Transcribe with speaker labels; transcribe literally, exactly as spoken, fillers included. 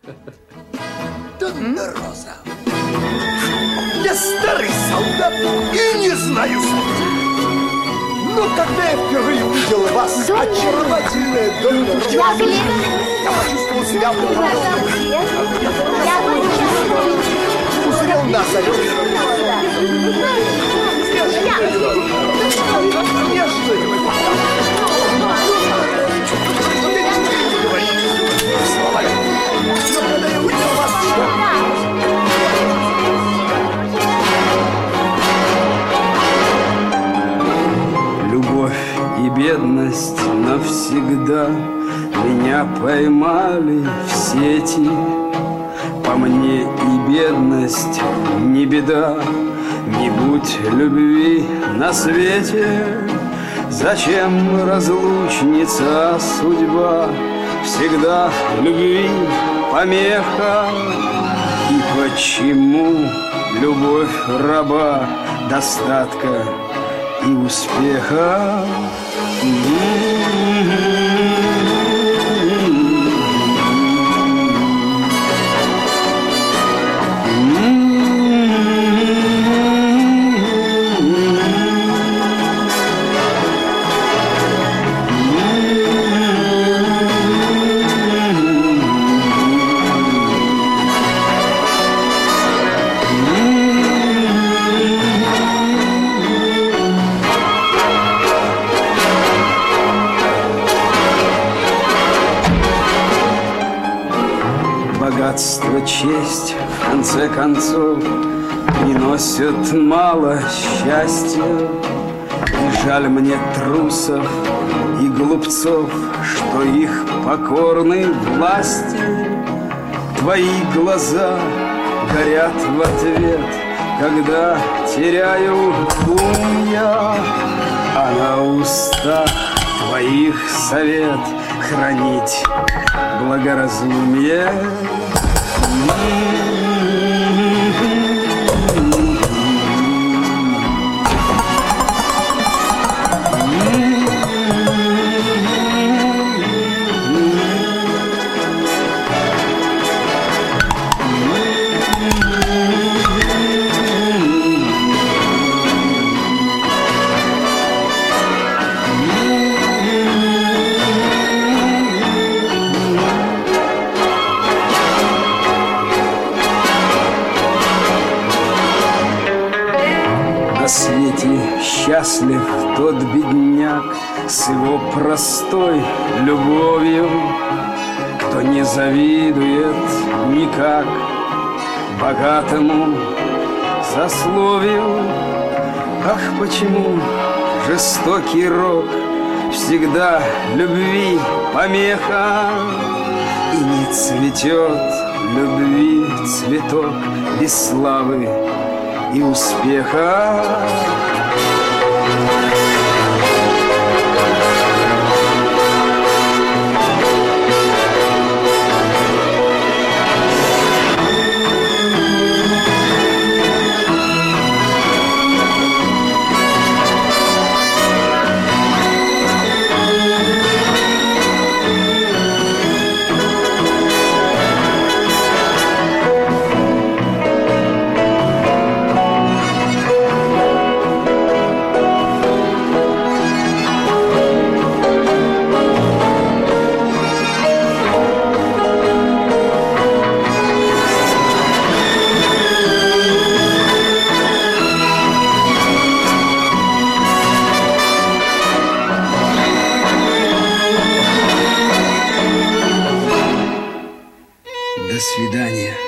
Speaker 1: Донна Роза. Я старый солдат и не знаю слов. Но когда я впервые увидел вас, Донна... очаровательная Донна Роза, я, я почувствовал себя в узрел нас,
Speaker 2: Любовь и бедность навсегда меня поймали в сети. По мне и бедность не беда, не будь любви на свете. Зачем разлучница судьба, всегда любви помеха? И почему любовь раба достатка и успеха? Богатство, честь, в конце концов, приносят мало счастья. И жаль мне трусов и глупцов, что их покорны власти. Твои глаза горят в ответ, когда теряю ум я, а на устах твоих совет хранить благоразумие. На свете счастлив тот бедняк с его простой любовью, кто не завидует никак богатому сословию. Ах, почему жестокий рок всегда любви помеха, и не цветет любви цветок без славы и успеха. До свидания.